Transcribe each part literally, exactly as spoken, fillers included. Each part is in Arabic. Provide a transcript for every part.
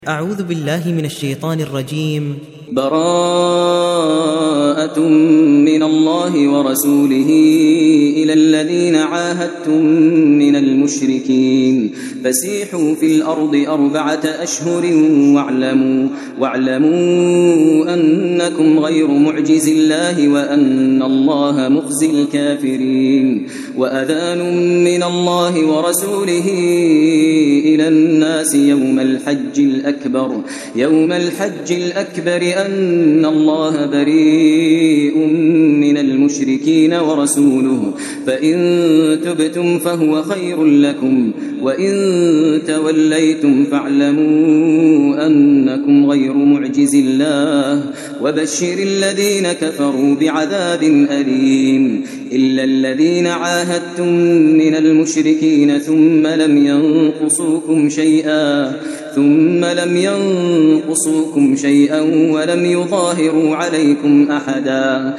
أعوذ بالله من الشيطان الرجيم. براءة من الله ورسوله إلى الذين عاهدتم من المشركين فسيحوا في الأرض أربعة أشهر واعلموا, واعلموا أنكم غير معجز الله وأن الله مخزي الكافرين. وأذان من الله ورسوله إلى الناس يوم الحج الأكبر يوم الحج الأكبر أن الله بريء من المشركين ورسوله فإن تبتم فهو خير لكم وإن توليتم فاعلموا أنكم غير معجز الله وبشر الذين كفروا بعذاب أليم. إلا الذين عاهدتم من المشركين ثم لم ينقصوكم شيئا ثم لم ينقصوكم شيئا ولم يظاهروا عليكم أحدا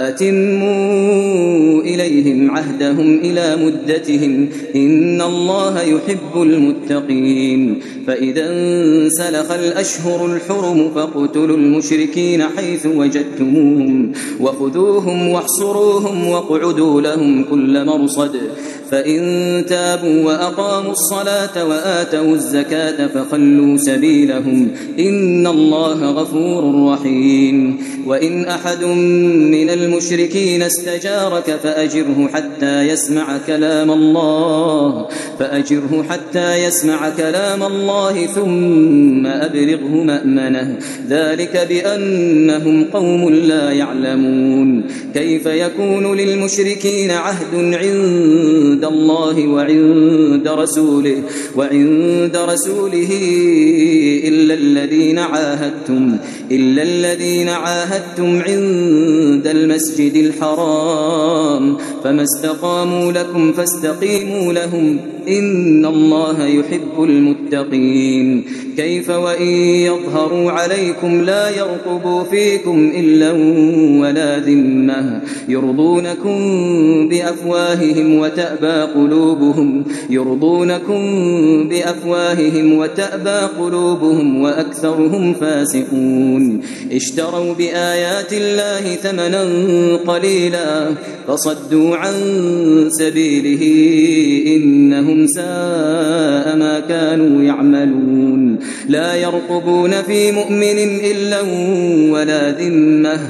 فأتموا إليهم عهدهم إلى مدتهم إن الله يحب المتقين. فإذا انسلخ الأشهر الحرم فاقتلوا المشركين حيث وجدتموهم وخذوهم واحصروهم واقعدوا لهم كل مرصد فإن تابوا وأقاموا الصلاة وآتوا الزكاة فخلوا سبيلهم إن الله غفور رحيم. وإن أحد من المشركين استجارك فأجره حتى يسمع كلام الله فأجره حتى يسمع كلام الله ثم أبلغه مأمنه ذلك بأنهم قوم لا يعلمون. كيف يكون للمشركين عهد عند الله وعند رسوله وعند رسوله إلا الذين عاهدتم إلا الذين عاهدتم عند المسجد الحرام فما استقاموا لكم فاستقيموا لهم إن الله يحب المتقين. كيف وإن يظهروا عليكم لا يرقبوا فيكم إلا ولا ذمة يرضونكم بأفواههم وتأبى قلوبهم يرضونكم بأفواههم وتأبى قلوبهم وأكثرهم فاسقون. اشتروا بآيات الله ثمنا قليلا فصدوا عن سبيله إنهم ساء ما كانوا يعملون. لا يرقبون في مؤمن إلا ولا ذمة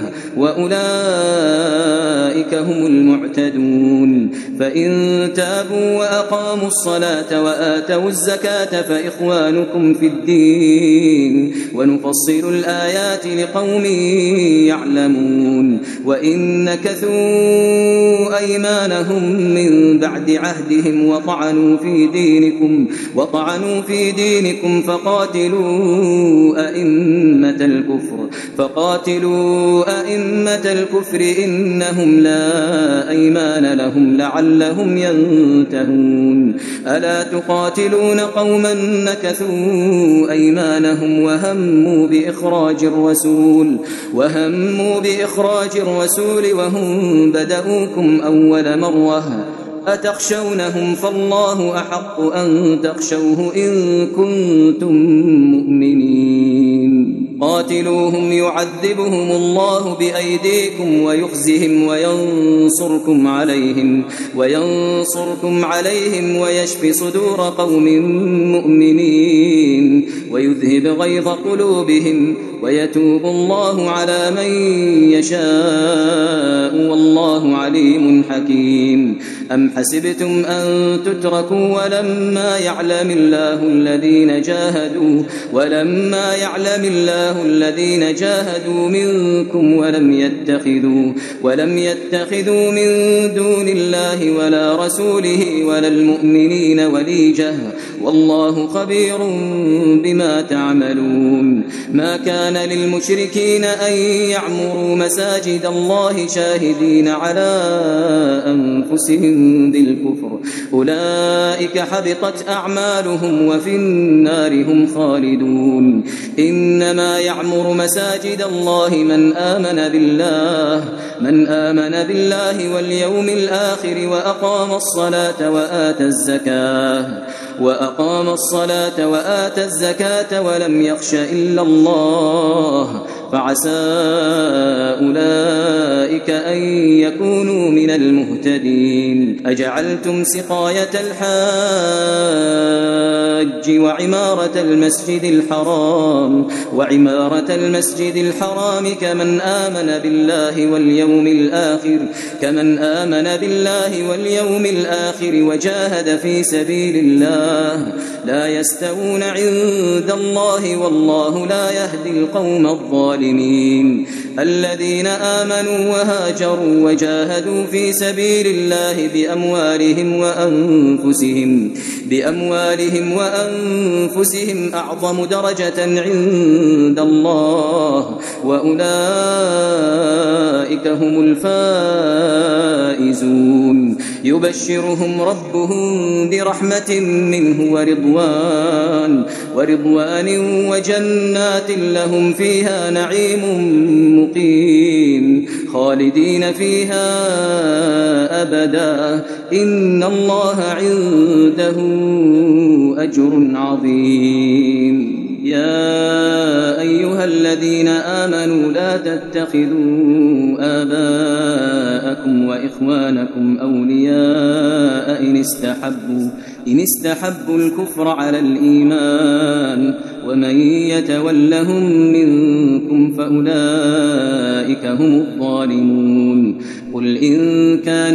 وأولئك هم المعتدون. فإن تابوا وأقاموا الصلاة وآتوا الزكاة فإخوانكم في الدين ونفصل الآيات لقوم يعلمون. وإن نكثوا أيمانهم من بعد عهدهم وطعنوا في دينكم وطعنوا في دينكم فقاتلوا أئمة الكفر فقاتلوا أئمة الكفر إنهم لا أيمان لهم لعلهم ينتهون. ألا تقاتلون قوما نكثوا أيمانهم وهموا بإخراج الرسول وهموا بإخراج الرسول وهم بدؤوكم أول مرة أتخشونهم فالله أحق أن تخشوه إن كنتم مؤمنين. قاتلوهم يعذبهم الله بأيديكم ويخزهم وينصركم عليهم وينصركم عليهم ويشفي صدور قوم مؤمنين ويذهب غيظ قلوبهم ويتوب الله على من يشاء والله عليم حكيم. أم حسبتم أن تتركوا ولما يعلم الله الذين جاهدوا ولما يعلم الله الذين جاهدوا منكم ولم يتخذوا ولم يتخذوا من دون الله ولا رسوله ولا المؤمنين وليجة والله خبير بما تعملون. ما كان للمشركين أن يعمروا مساجد الله شاهدين على أنفسهم بالكفر أولئك حبطت أعمالهم وفي النار هم خالدون. إنما يعمر مساجد الله من آمن بالله من آمن بالله واليوم الآخر وأقام الصلاة وآتى الزكاة وأقام الصلاة وآتى الزكاة ولم يخش إلا الله فعسى أولئك أن يكونوا من المهتدين. أجعلتم سقاية الحاج وعمارة المسجد الحرام وعمارة المسجد الحرام كمن آمن بالله واليوم الآخر كمن آمن بالله واليوم الآخر وجاهد في سبيل الله لا يستوون عند الله والله لا يهدي القوم الظالمين. الذين آمنوا وهاجروا وجاهدوا في سبيل الله بأموالهم وأنفسهم بأموالهم وأنفسهم أعظم درجة عند الله وأولئك هم الفائزون. يبشرهم ربهم برحمة منه ورضوان ورضوان وجنات لهم فيها نعيم مقيم خالدين فيها أبدا إن الله عنده أجر عظيم. يا أيها الذين آمنوا لا تتخذوا آباءكم وإخوانكم أولياء إن استحبوا إن استحبوا الكفر على الإيمان ومن يتولهم منكم فأولئك هم الظالمون. قل إن كان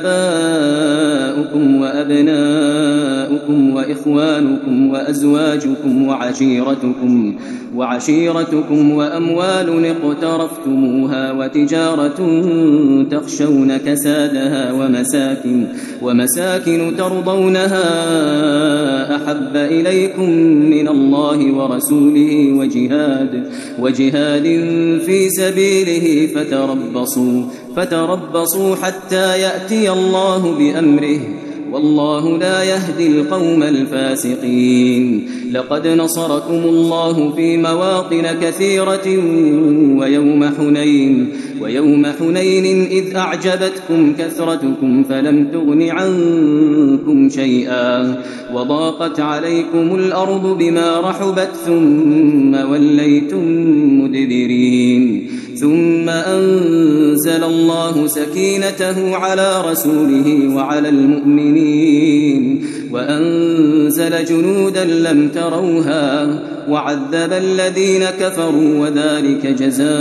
آباؤكم وأبناؤكم وإخوانكم وأزواجكم وعشيرتكم وعشيرتكم وأموال اقترفتموها وتجارة تخشون كسادها ومساكن ومساكن ترضونها أحب إليكم من الله ورسوله وجهاد وجهاد في سبيله فتربصوا فتربصوا حتى يأتي الله بأمره والله لا يهدي القوم الفاسقين. لقد نصركم الله في مواطن كثيرة ويوم حنين ويوم حنين إذ أعجبتكم كثرتكم فلم تغن عنكم شيئا وضاقت عليكم الأرض بما رحبت ثم وليتم مدبرين. ثم أنزل الله سكينته على رسوله وعلى المؤمنين وأنزل جنودا لم تروها وعذب الذين كفروا وذلك جزاء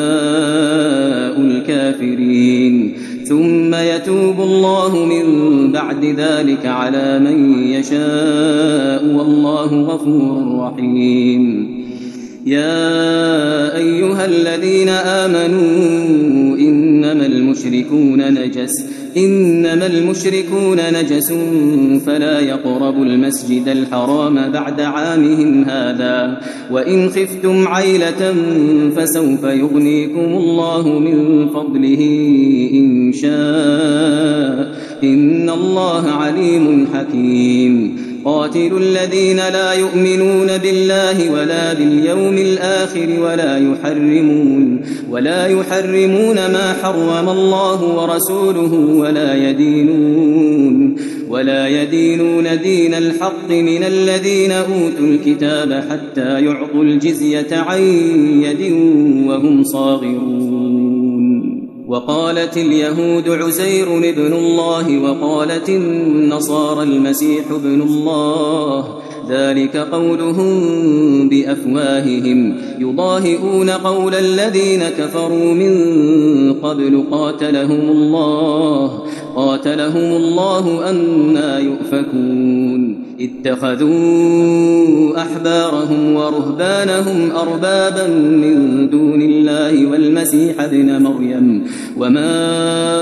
الكافرين. ثم يتوب الله من بعد ذلك على من يشاء والله غفور رحيم. يا أيها الذين آمنوا إنما المشركون نجس إنما المشركون نجس فلا يقربوا المسجد الحرام بعد عامهم هذا وإن خفتم عيلة فسوف يغنيكم الله من فضله إن شاء إن الله عليم حكيم. قاتلوا الذين لا يؤمنون بالله ولا باليوم الآخر ولا يحرمون ولا يحرمون ما حرم الله ورسوله ولا يدينون ولا يدينون دين الحق من الذين أوتوا الكتاب حتى يعطوا الجزية عن يد وهم صاغرون. وقالت اليهود عزير ابن الله وقالت النصارى المسيح ابن الله ذلك قولهم بأفواههم يضاهئون قول الذين كفروا من قبل قاتلهم الله قاتلهم الله أنى يؤفكون. اتخذوا أحبارهم ورهبانهم أربابا من دون الله والمسيح ابن مريم وما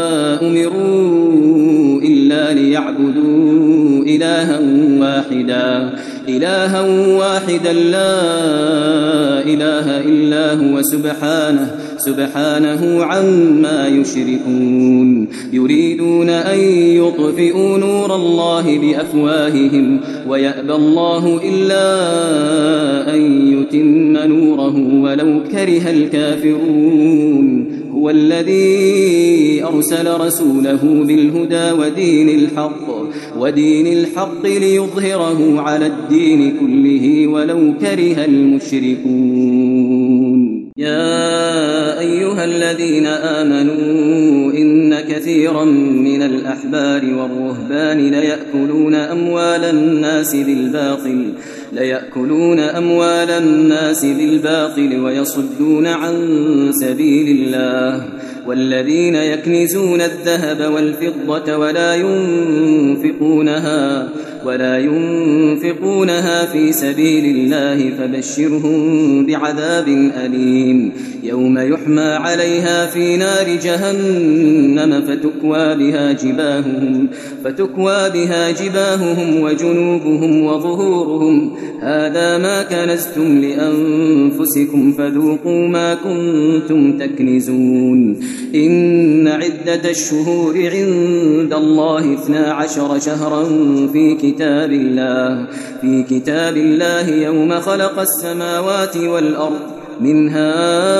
أمروا إلا ليعبدوا إلها واحدا إلها واحدا لا إله إلا هو سبحانه سبحانه عما يشركون. يريدون أن يطفئوا نور الله بأفواههم ويأبى الله إلا أن يتم نوره ولو كره الكافرون. هو الذي أرسل رسوله بالهدى ودين الحق ودين الحق ليظهره على الدين كله ولو كره المشركون. يا أيها الذين آمنوا إن كثيرا من الأحبار والرهبان ليأكلون أموال الناس بالباطل ليأكلون أموال الناس بالباطل ويصدون عن سبيل الله والذين يكنزون الذهب والفضة ولا ينفقونها ولا ينفقونها في سبيل الله فبشرهم بعذاب أليم يوم يحمى عليها في نار جهنم فتكوى بها جباههم فتكوى بها جباههم وجنوبهم وظهورهم هذا ما كنزتم لأنفسكم فذوقوا ما كنتم تكنزون. إن عدة الشهور عند الله اثنا عشر شهرا في كتاب الله في كتاب الله يوم خلق السماوات والأرض منها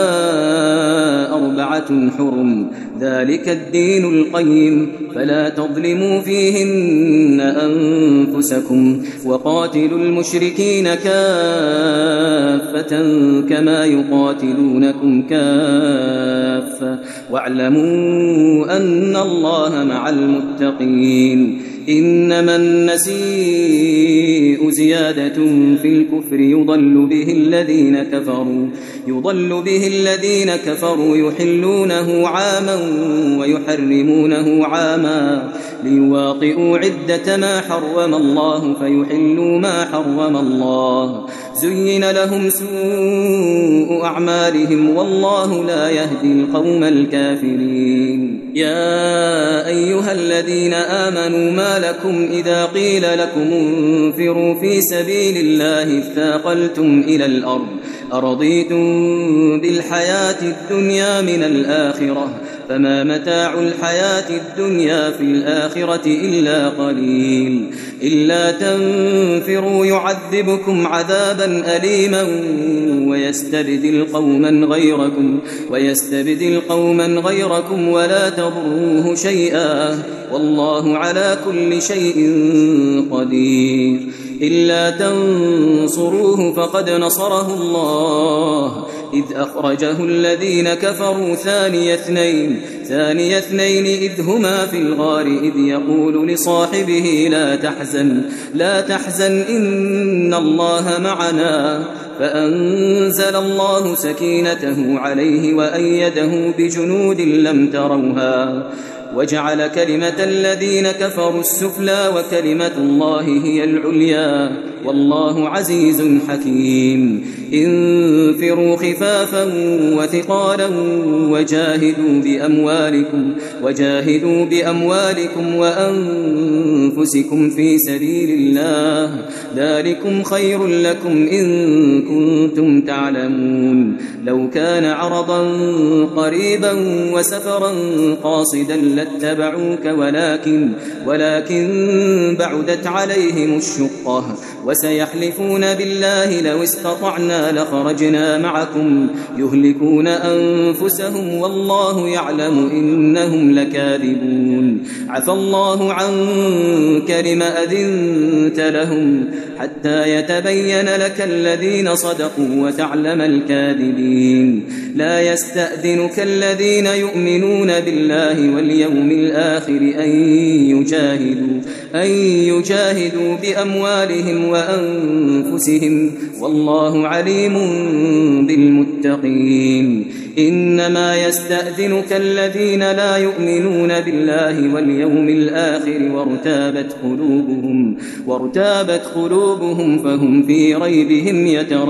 أربعة حرم ذلك الدين القيم فلا تظلموا فيهن أنفسكم وقاتلوا المشركين كافة كما يقاتلونكم كافة واعلموا أن الله مع المتقين. إنما النسيء زيادة في الكفر يضل به الذين كفروا يضل به الذين كفروا يحلونه عاما ويحرمونه عاما ليواطئوا عدة ما حرم الله فيحلوا ما حرم الله زين لهم سوء أعمالهم والله لا يهدي القوم الكافرين. يا أيها الذين آمنوا ما لكم إذا قيل لكم انفروا في سبيل الله اثاقلتم إلى الأرض أرضيتم بالحياة الدنيا من الآخرة فما متاع الحياة الدنيا في الآخرة إلا قليل. إلا تنفروا يعذبكم عذابا أليما ويستبدل قوما غيركم ويستبدل قوما غيركم ولا تضروه شيئا والله على كل شيء قدير. إلا تنصروه فقد نصره الله إذ أخرجه الذين كفروا ثاني اثنين ثاني اثنين إذ هما في الغار إذ يقول لصاحبه لا تحزن لا تحزن إن الله معنا فأنزل الله سكينته عليه وأيده بجنود لم تروها وجعل كلمة الذين كفروا السفلى وكلمة الله هي العليا والله عزيز حكيم. انفروا خفافا وثقالا وجاهدوا بأموالكم وجاهدوا بأموالكم وأنفسكم في سبيل الله ذلكم خير لكم إن كنتم تعلمون. لو كان عرضا قريبا وسفرا قاصدا لاتبعوك ولكن ولكن بعدت عليهم الشقة وسيحلفون بالله لو استطعنا لخرجنا معكم يهلكون أنفسهم والله يعلم إنهم لكاذبون. عفى الله عنك لم أذنت لهم حتى يتبين لك الذين صدقوا وتعلم الكاذبين. لا يستأذنك الذين يؤمنون بالله واليوم الآخر أن يجاهدوا أن يجاهدوا بأموالهم وأنفسهم والله عليم بالمتقين. إنما يستأذنك الذين لا يؤمنون بالله واليوم الآخر وارتابت قلوبهم وارتابت قلوبهم فهم في ريبهم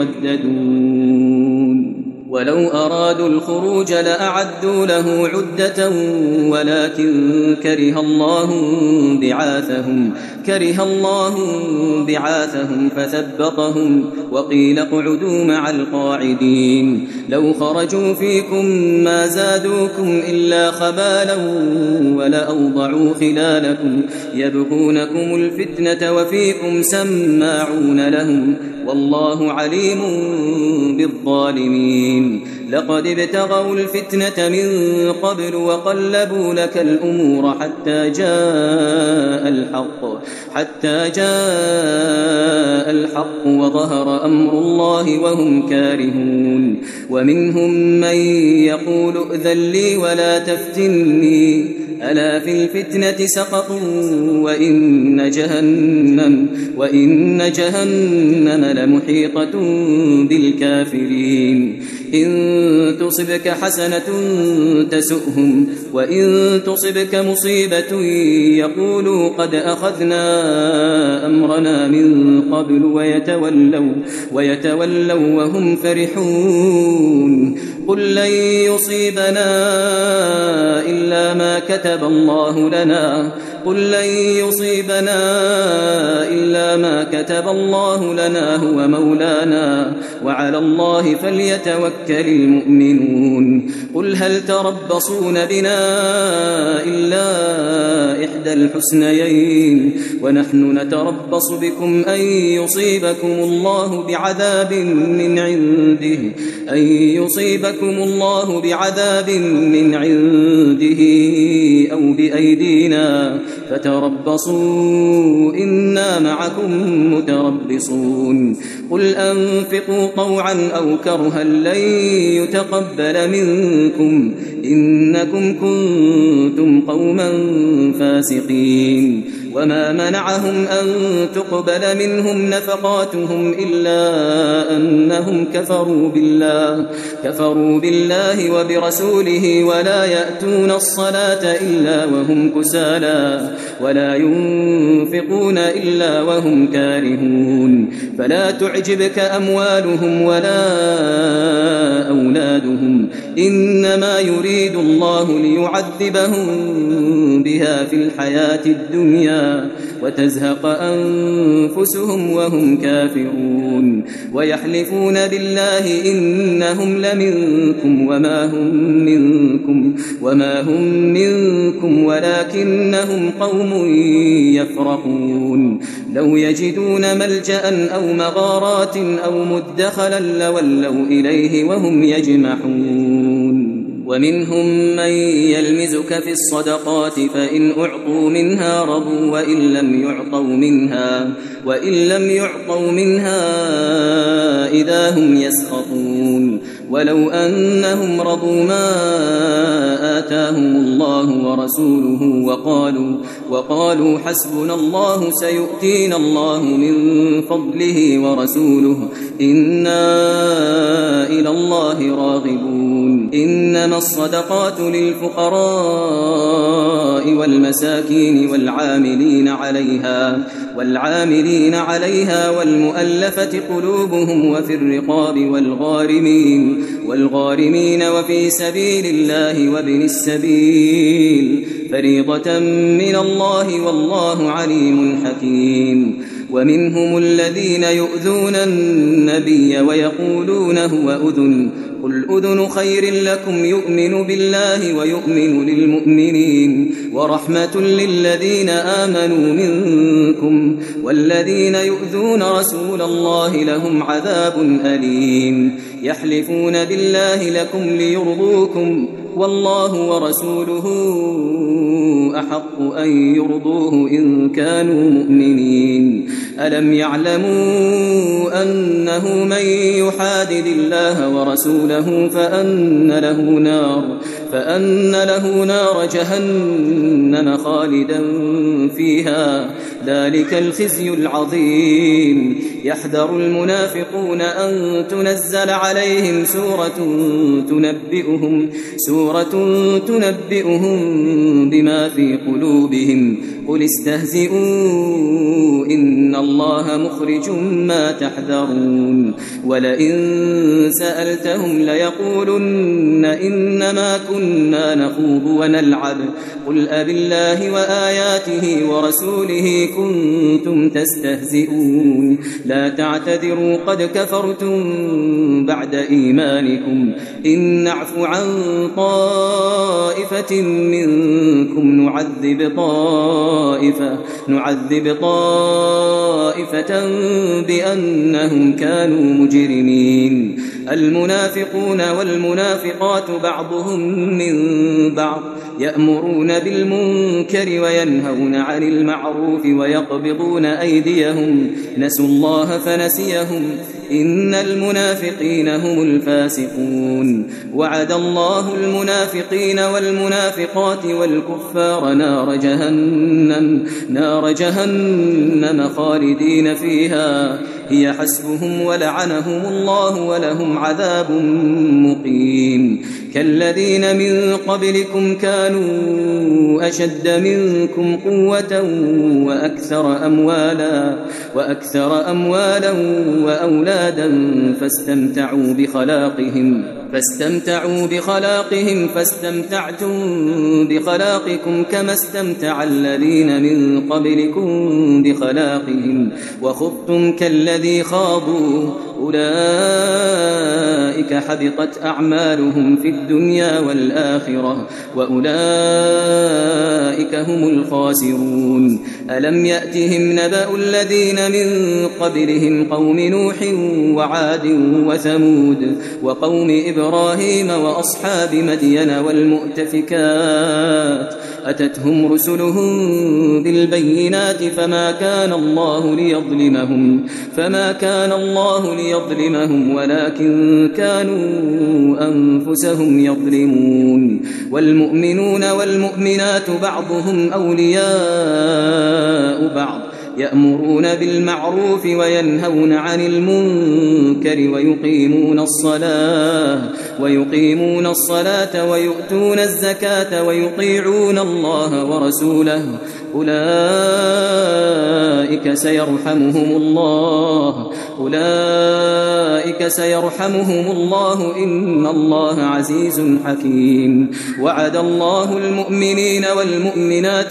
يترددون. ولو أرادوا الخروج لأعدوا له عدة ولكن كره الله بعاثهم كره الله بعاثهم فثبطهم وقيل اقعدوا مع القاعدين. لو خرجوا فيكم ما زادوكم إلا خبالا ولأوضعوا خلالكم يبغونكم الفتنة وفيكم سماعون لهم والله عليم بالظالمين. لقد ابتغوا الفتنة من قبل وقلبوا لك الأمور حتى جاء الحق حتى جاء الحق وظهر أمر الله وهم كارهون ومنهم من يقول ائذن لي ولا تفتني ألا في الفتنة سقطوا وإن جهنم وإن جهنم لمحيطة بالكافرين إن تصبك حسنة تسؤهم وإن تصبك مصيبة يقولوا قد أخذنا أمرنا من قبل ويتولوا ويتولوا وهم فرحون قل لن يصيبنا إلا ما كتب الله لنا قل لن يصيبنا إلا ما كتب الله لنا هو مولانا وعلى الله فليتوكل المؤمنون قل هل تربصون بنا إلا إحدى الحسنيين ونحن نتربص بكم أن يصيبكم الله بعذاب من عنده أن يصيبكم الله بعذاب من عنده أو بأيدينا فتربصوا إنا معكم متربصون قل أنفقوا طوعا أو كرها لن يتقبل منكم إنكم كنتم قوما فاسقين وما منعهم أن تقبل منهم نفقاتهم إلا أنهم كفروا بالله كفروا بالله وبرسوله ولا يأتون الصلاة إلا وهم كسالى ولا ينفقون إلا وهم كارهون فلا تعجبك أموالهم ولا أولادهم إنما يريد الله ليعذبهم بها في الحياة الدنيا وتزهق أنفسهم وهم كافرون ويحلفون بالله إنهم لمنكم وما هم منكم وما هم منكم ولكنهم قوم يفرقون لو يجدون ملجأ أو مغارات أو مدخلا لولوا إليه وهم يجمحون ومنهم من يلمزك في الصدقات فإن أعطوا منها رضوا وإن لم يعطوا منها وإن لم يعطوا منها إذا هم يسخطون ولو أنهم رضوا ما آتاهم الله ورسوله وقالوا وقالوا حسبنا الله سيؤتينا الله من فضله ورسوله إنا إلى الله راغبون إنما الصدقات للفقراء والمساكين والعاملين عليها والعاملين عليها والمؤلفة قلوبهم وفي الرقاب والغارمين والغارمين وفي سبيل الله وابن السبيل فريضة من الله والله عليم حكيم ومنهم الذين يؤذون النبي ويقولون هو أذن قل أذن خير لكم يؤمن بالله ويؤمن للمؤمنين ورحمة للذين آمنوا منكم والذين يؤذون رسول الله لهم عذاب أليم يحلفون بالله لكم ليرضوكم والله ورسوله أحق أن يرضوه إن كانوا مؤمنين ألم يعلموا أنه من يحادد الله ورسوله فأن له نار فأن له نار جهنم خالدا فيها ذلك الخزي العظيم يحذر المنافقون أن تنزل عليهم سورة تنبئهم سورة تنبئهم بما في قلوبهم قل استهزئوا إن الله مخرج ما تحذرون ولئن سألتهم ليقولن إنما كنا نخوض ونلعب قل أبالله وآياته ورسوله كنتم تستهزئون لا تعتذروا قد كفرتم بعد إيمانكم إن نعفو عن طائفة منكم نعذب طائفة نعذب طائفة بأنهم كانوا مجرمين المنافقون والمنافقات بعضهم من بعض يأمرون بالمنكر وينهون عن المعروف ويقبضون أيديهم نسوا الله فنسيهم إن المنافقين هم الفاسقون وعد الله المنافقين والمنافقات والكفار نار جهنم نار جهنم خالدين فيها هي حسبهم ولعنهم الله ولهم عذاب مقيم كالذين من قبلكم كانوا أشد منكم قوة وأكثر أموالا وأكثر أموالا وأولادا فاستمتعوا بخلاقهم فاستمتعوا بخلاقهم فاستمتعتم بخلاقكم كما استمتع الذين من قبلكم بخلاقهم وخضتم كالذي خاضوا أولئك حبطت أعمالهم في الدنيا والآخرة وأولئك هم الخاسرون ألم يأتهم نبأ الذين من قبلهم قوم نوح وعاد وثمود وقوم إبراهيم وأصحاب مدين والمؤتفكات أتتهم رسلهم بالبينات فما كان الله ليظلمهم فما كان الله ليظلمهم ولكن كانوا أنفسهم يظلمون والمؤمنون والمؤمنات بعضهم أولياء بعض يأمرون بالمعروف وينهون عن المنكر ويقيمون الصلاة ويقيمون الصلاة ويؤتون الزكاة ويطيعون الله ورسوله أولئك سيرحمهم الله أولئك سيرحمهم الله إن الله عزيز حكيم وعد الله المؤمنين والمؤمنات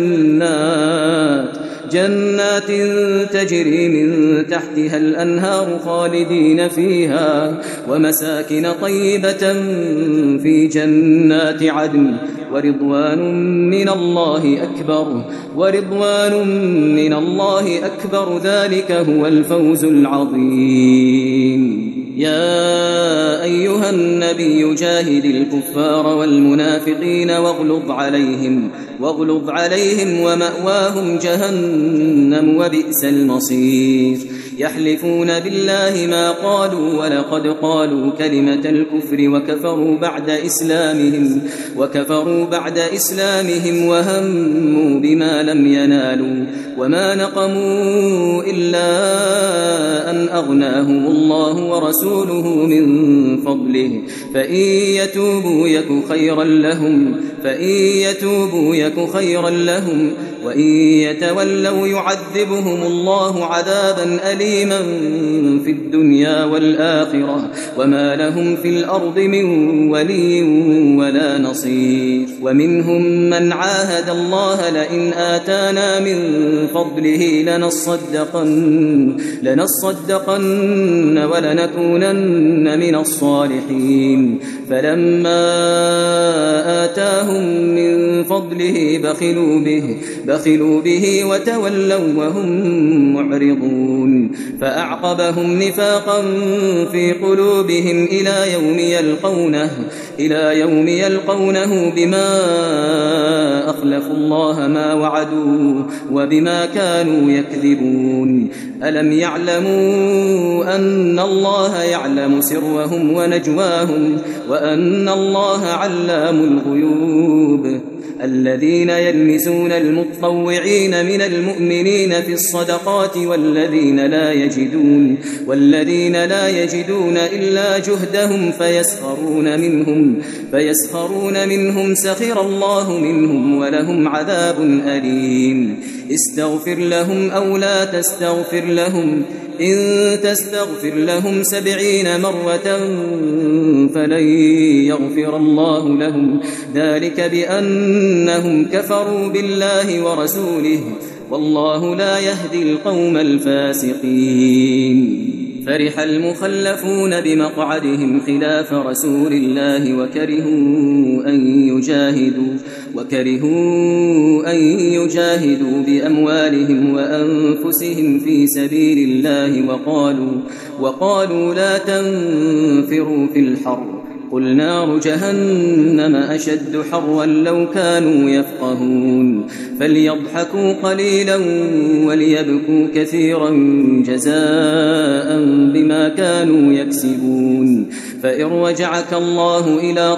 جنات جنات تجري من تحتها الأنهار خالدين فيها ومساكن طيبة في جنات عدن ورضوان من الله أكبر ورضوان من الله أكبر ذلك هو الفوز العظيم يا أيها النبي جاهد الكفار والمنافقين واغلظ عليهم واغلظ عليهم ومأواهم جهنم وبئس المصير يحلفون بالله ما قالوا ولقد قالوا كلمة الكفر وكفروا بعد إسلامهم وكفروا بعد إسلامهم وهموا بما لم ينالوا وما نقموا إلا أن أغناهم الله ورسوله من فضله فإن يتوبوا يك خيرا لهم فإن يتوبوا يك خيرا لهم وإن يتولوا يعذبهم الله عذابا أليما في الدنيا والآخرة وما لهم في الأرض من ولي ولا نصير ومنهم من عاهد الله لئن آتانا من فضله لنصدقن لنصدقن ولنكونن من الصالحين فلما آتاهم من فضله بخلوا به بخلوا به وتولوا وهم معرضون فأعقبهم نفاقا في قلوبهم إلى يوم يلقونه إلى يوم يلقونه بما أخلفوا الله ما وعدوا وبما كانوا يكذبون ألم يعلموا أن الله يعلم سرهم ونجواهم وأن الله علام الغيوب الذين يلمسون المتطوعين من المؤمنين في الصدقات والذين لا يجدون والذين لا يجدون إلا جهدهم فيسخرون منهم فيسخرون منهم سخر الله منهم ولهم عذاب أليم استغفر لهم أو لا تستغفر لهم إن تستغفر لهم سبعين مرة فلن يغفر الله لهم ذلك بأنهم كفروا بالله ورسوله والله لا يهدي القوم الفاسقين فرح المخلفون بمقعدهم خلاف رسول الله وكرهوا أن يجاهدوا وكرهوا أن يجاهدوا بأموالهم وأنفسهم في سبيل الله وقالوا وقالوا لا تنفروا في الحر قل نار جهنم أشد حرا لو كانوا يفقهون فليضحكوا قليلا وليبكوا كثيرا جزاء بما كانوا يكسبون فإن رجعك الله إلى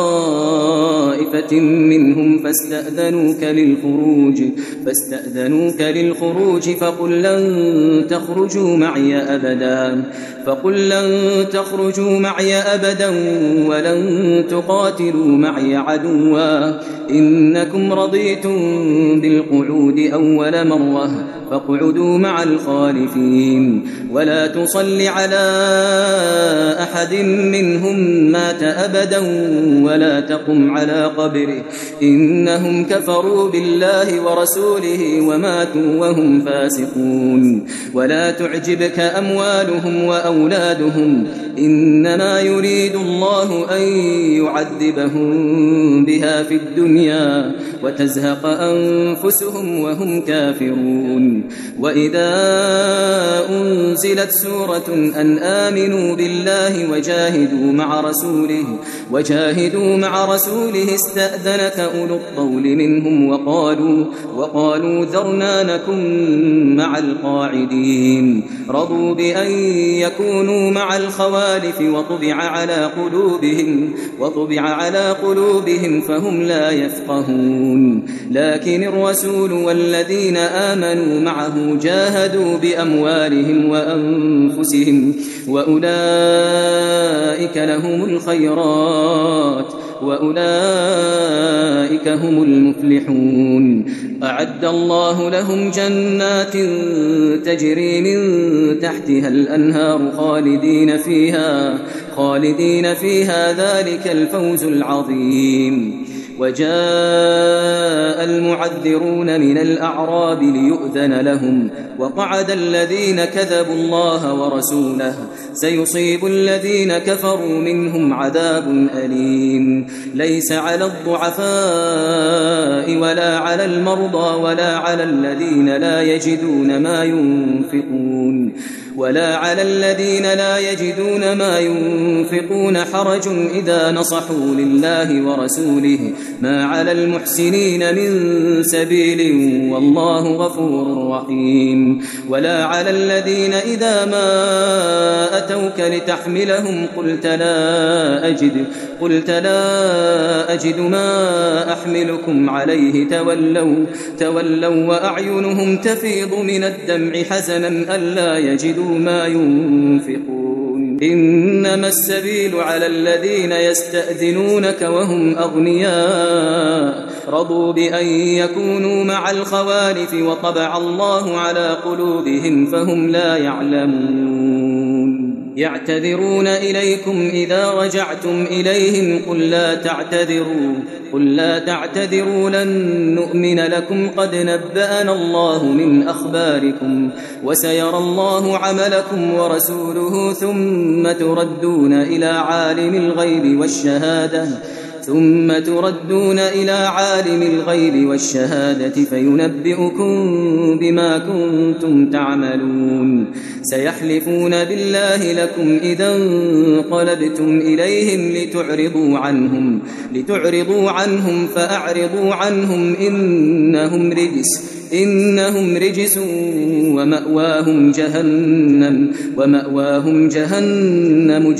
طائفة منهم فاستأذنوك للخروج فاستأذنوك للخروج فقل لن تخرجوا معي أبدا فقل لن تخرجوا معي أبدا ولن تقاتلوا معي عدوا إنكم رضيتم بالقعود أول مرة فاقعدوا مع الخالفين ولا تصل على أحد منهم مات أبدا ولا تقم على قبره إنهم كفروا بالله ورسوله وماتوا وهم فاسقون ولا تعجبك أموالهم وأولادهم إنما يريد الله أن يعذبهم بها في الدنيا وتزهق أنفسهم وهم كافرون وإذا أنزلت سورة أن آمنوا بالله وجاهدوا مع رسوله وجاهدوا مع رسوله استأذنك أولو الطول منهم وقالوا وقالوا ذرنا نكن مع القاعدين رضوا بأن يكونوا مع الخوالف وطبع على قلوبهم وطبع على قلوبهم فهم لا يفقهون لكن الرسول والذين آمنوا معه جاهدوا بأموالهم وأنفسهم وأولئك لهم الخيرات وأولئك هم المفلحون أعد الله لهم جنات تجري من تحتها الأنهار خالدين فيها خالدين فيها ذلك الفوز العظيم وجاء المعذرون من الأعراب ليؤذن لهم وقعد الذين كذبوا الله ورسوله سيصيب الذين كفروا منهم عذاب أليم ليس على الضعفاء ولا على المرضى ولا على الذين لا يجدون ما ينفقون ولا على الذين لا يجدون ما ينفقون حرج إذا نصحوا لله ورسوله ما على المحسنين من سبيل والله غفور رحيم ولا على الذين إذا ما أتوك لتحملهم قلت لا أجد قلت لا أجد ما أحملكم عليه تولوا تولوا وأعينهم تفيض من الدمع حزنا ألا يجدوا ما ينفقون إنما السبيل على الذين يستأذنونك وهم أغنياء رضوا بأن يكونوا مع الخوالف وطبع الله على قلوبهم فهم لا يعلمون يعتذرون إليكم إذا رجعتم إليهم قل لا تعتذروا قل لا تعتذروا لن نؤمن لكم قد نبأنا الله من أخباركم وسيرى الله عملكم ورسوله ثم تردون إلى عالم الغيب والشهادة ثم تردون إلى عالم الغيب والشهادة فينبئكم بما كنتم تعملون سيحلفون بالله لكم إذا انقلبتم إليهم لتعرضوا عنهم لتعرضوا عنهم فأعرضوا عنهم إنهم رجس إنهم رجس ومأواهم جهنم ومأواهم جهنم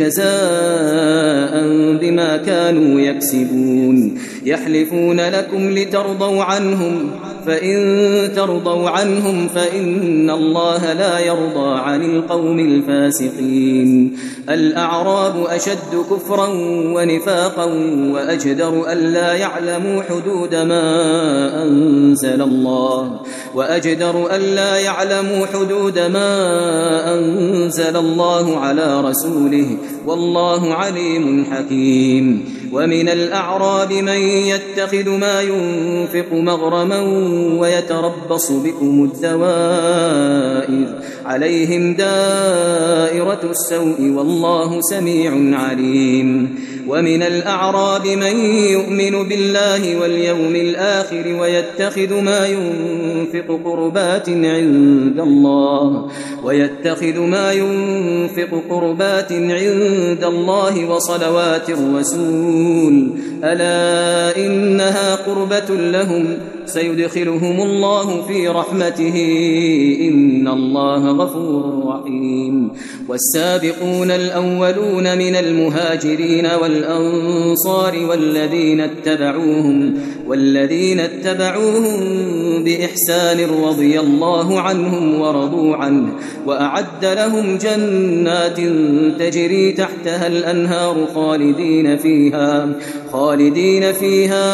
جزاء بما كانوا يكسبون يحلفون لكم لترضوا عنهم فإن ترضوا عنهم فإن الله لا يرضى عن القوم الفاسقين الأعراب أشد كفرا ونفاقا وأجدر ألا يعلموا حدود ما أنزل الله وأجدر ألا يعلموا حدود ما أنزل الله على رسوله والله عليم حكيم ومن الأعراب من يتخذ ما ينفق مغرما ويتربص بكم الدوائر عليهم دائرة السوء والله سميع عليم ومن الأعراب من يؤمن بالله واليوم الآخر ويتخذ ما ينفق قربات عند الله ويتخذ ما ينفق قربات عند الله وصلوات الرسول ألا إنها قربة لهم سيدخلهم الله في رحمته إن الله غفور رحيم والسابقون الأولون من المهاجرين والأنصار والذين اتبعوهم والذين اتبعوهم بإحسان رضي الله عنهم ورضوا عنه وأعد لهم جنات تجري تحتها الأنهار خالدين فيها خالدين فيها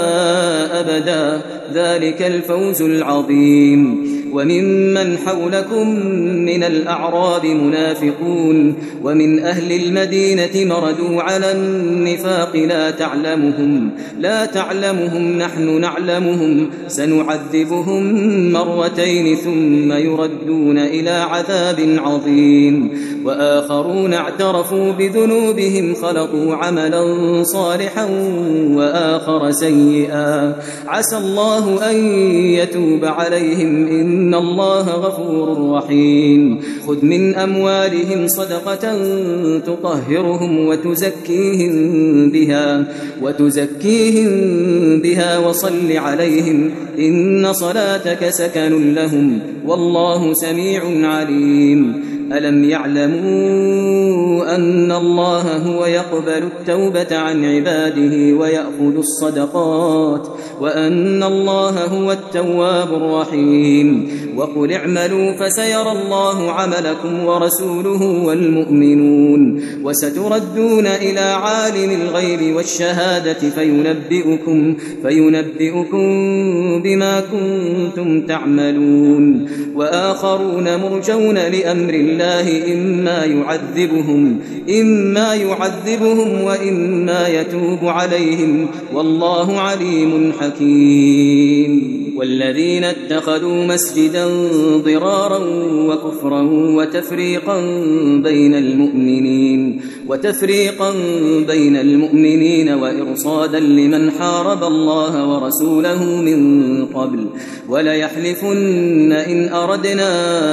أبدا ذلك الفوز العظيم وممن حولكم من الأعراب منافقون ومن أهل المدينة مردوا على النفاق لا تعلمهم لا تعلمهم نحن نعلمهم سنعذبهم مرتين ثم يردون إلى عذاب عظيم وآخرون اعترفوا بذنوبهم خلطوا عملا صالحا وآخر سيئا عسى الله أن يتوب عليهم إن الله غفور رحيم خذ من أموالهم صدقة تطهرهم وتزكيهم بها وتزكيهم بها وصل عليهم إن صلاتك سكن لهم والله سميع عليم ألم يعلموا أن الله هو يقبل التوبة عن عباده ويأخذ الصدقات وأن الله هو التواب الرحيم وقل اعملوا فسيرى الله عملكم ورسوله والمؤمنون وستردون إلى عالم الغيب والشهادة فينبئكم, فينبئكم بما كنتم تعملون وآخرون مرجون لأمر الله إما يعذبهم, إما يعذبهم وإما يتوب عليهم والله عليم حكيم والذين اتخذوا مسجدا ضرارا وكفرا وتفريقا بين المؤمنين وتفريقا بين المؤمنين وإرصادا لمن حارب الله ورسوله من قبل وليحلفن إن أردنا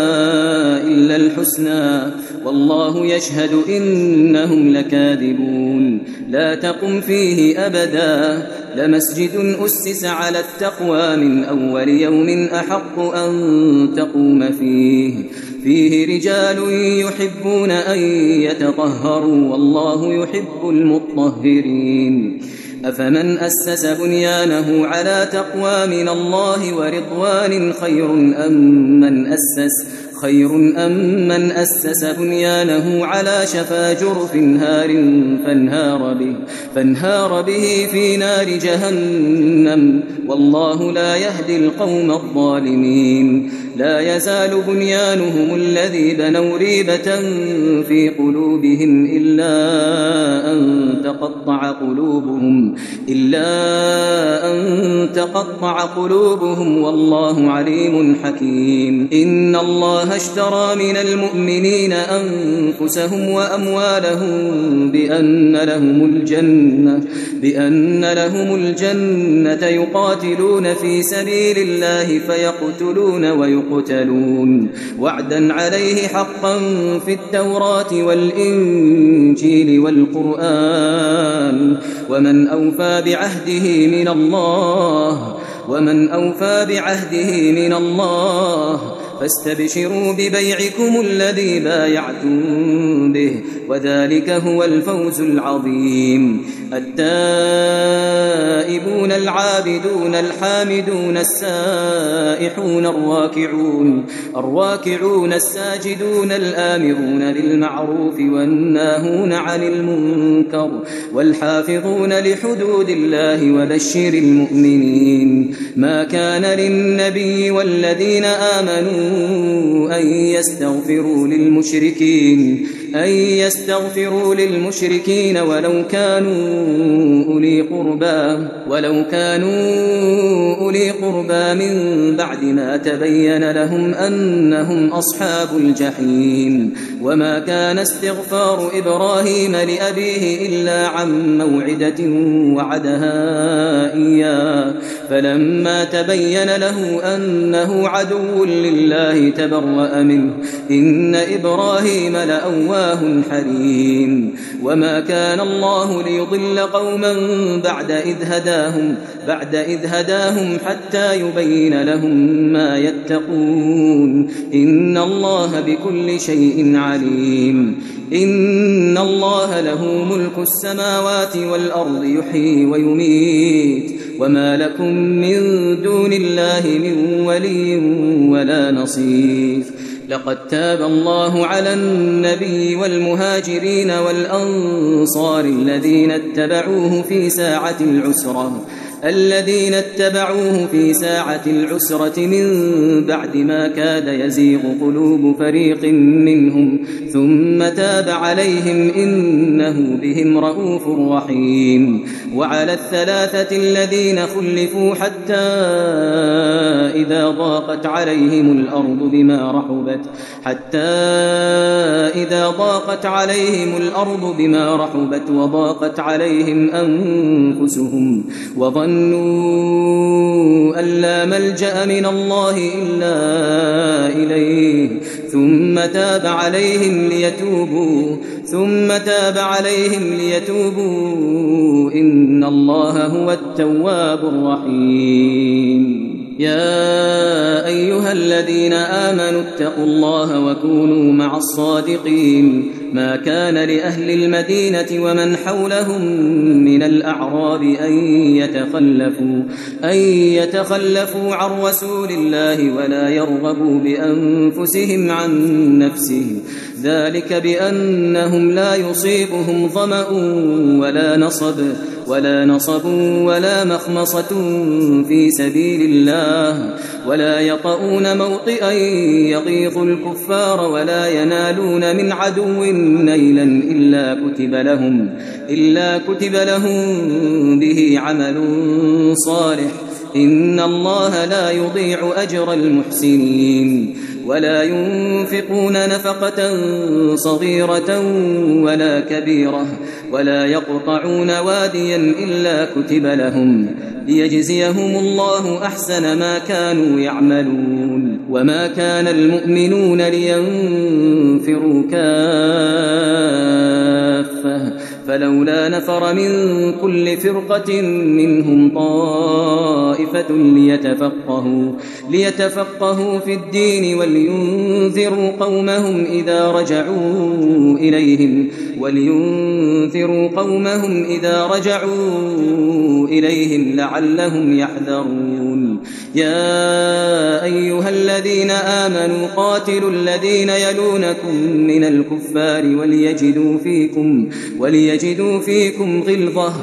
إلا الحسنى والله يشهد إنهم لكاذبون لا تقم فيه أبدا لمسجد أسس على التقوى من أول يوم أحق أن تقوم فيه فيه رجال يحبون أن يتطهروا والله يحب المطهرين أفمن أسس بنيانه على تقوى من الله ورضوان خير أم من أسس خير أم من أسس بنيانه على شفا جرف هار فانهار به, فانهار به في نار جهنم والله لا يهدي القوم الظالمين لا يزال بنيانهم الذي بنوا ريبة في قلوبهم إلا أن تقطع قلوبهم إلا أن تقطع قلوبهم والله عليم حكيم إن الله اشترى من المؤمنين أنفسهم وأموالهم بأن لهم الجنة بأن لهم الجنة يقاتلون في سبيل الله فيقتلون ويقتلون وعدا عليه حقا في التوراة والإنجيل والقرآن ومن أوفى بعهده من الله ومن أوفى بعهده من الله فاستبشروا ببيعكم الذي بايعتم به وذلك هو الفوز العظيم التائبون العابدون الحامدون السائحون الراكعون الراكعون الساجدون الآمرون بالمعروف والناهون عن المنكر والحافظون لحدود الله وبشر المؤمنين ما كان للنبي والذين آمنوا أن يستغفروا للمشركين أن يستغفروا للمشركين ولو كانوا أولي قربى ولو كانوا أولي قربى من بعد ما تبين لهم أنهم أصحاب الجحيم وما كان استغفار إبراهيم لأبيه إلا عن موعدة وعدها إياه فلما تبين له أنه عدو لله تبرأ منه إن إبراهيم لأواه حليم وما كان الله ليضل قوما بعد إذ هداهم بعد إذ هداهم حتى يبين لهم ما يتقون إن الله بكل شيء عليم إن الله له ملك السماوات والأرض يحيي ويميت وما لكم من دون الله من ولي ولا نصير لقد تاب الله على النبي والمهاجرين والأنصار الذين اتبعوه في ساعة العسرة الذين اتبعوه في ساعة العسرة من بعد ما كاد يزيغ قلوب فريق منهم ثم تاب عليهم إنه بهم رؤوف رحيم وعلى الثلاثة الذين خلفوا حتى إذا ضاقت عليهم الأرض بما رحبت حتى إذا ضاقت عليهم الأرض بما رحبت وضاقت عليهم أنفسهم وظنوا أن لا ملجأ من الله إلا إليه ثم تاب عليهم ليتوبوا ثم تاب عليهم ليتوبوا إن الله هو التواب الرحيم يا أيها الذين آمنوا اتقوا الله وكونوا مع الصادقين ما كان لأهل المدينة ومن حولهم من الأعراب أن يتخلفوا أن يتخلفوا عن رسول الله ولا يرغبوا بأنفسهم عن نفسه ذلك بأنهم لا يصيبهم ظمأ ولا نصب ولا نصب ولا مخمصة في سبيل الله ولا يطؤون موطئا يغيظ الكفار ولا ينالون من عدو نيلا إلا كتب لهم إلا كتب لهم به عمل صالح إن الله لا يضيع أجر المحسنين ولا ينفقون نفقة صغيرة ولا كبيرة ولا يقطعون واديا إلا كتب لهم ليجزيهم الله أحسن ما كانوا يعملون وما كان المؤمنون لينفروا كافة فلولا نفر من كل فرقة منهم طائفة ليتفقهوا ليتفقهوا في الدين ولينذروا قومهم إذا رجعوا إليهم ولينذروا قومهم إذا رجعوا إليهم لعلهم يحذرون يا أيها الذين آمنوا قاتلوا الذين يلونكم من الكفار وليجدوا فيكم وليجدوا فيكم غلظة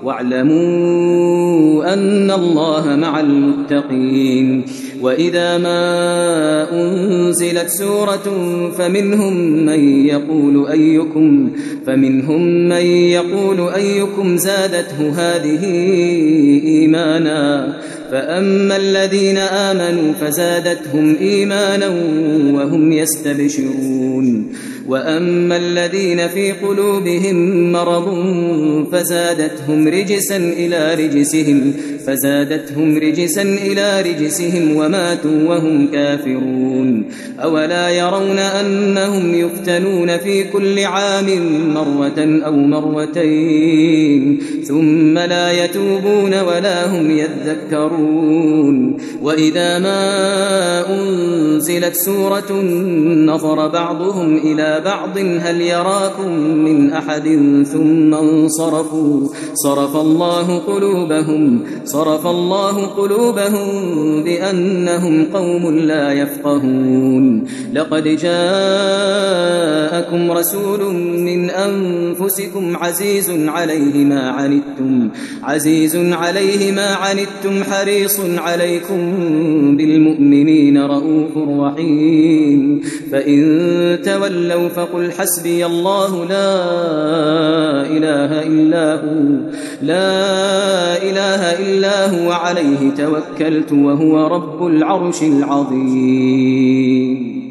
واعلموا أن الله مع المتقين وإذا ما أنزلت سورة فمنهم من يقول أيكم فمنهم من يقول أيكم زادته هذه إيمانا فأما الذين آمنوا فزادتهم إيمانا وهم يستبشرون وأما الذين في قلوبهم مرض فزادتهم رجسا إلى رجسهم فزادتهم رجسا إلى رجسهم وماتوا وهم كافرون أولا يرون أنهم يفتنون في كل عام مرة أو مرتين ثم لا يتوبون ولا هم يذكرون وإذا ما أنزلت سورة نظر بعضهم إلى بعض هل يراكم من أحد ثم انصرفوا صرف الله قلوبهم صرف الله قلوبهم بأنهم قوم لا يفقهون لقد جاءكم رسول من أنفسكم عزيز عليه ما عنتم عزيز عليه ما عنتم حريص عليكم بالمؤمنين رؤوف رحيم فإن تولوا تولوا فقل حسبي الله لا إله إلا هو لا إله إلا هو عليه توكلت وهو رب العرش العظيم.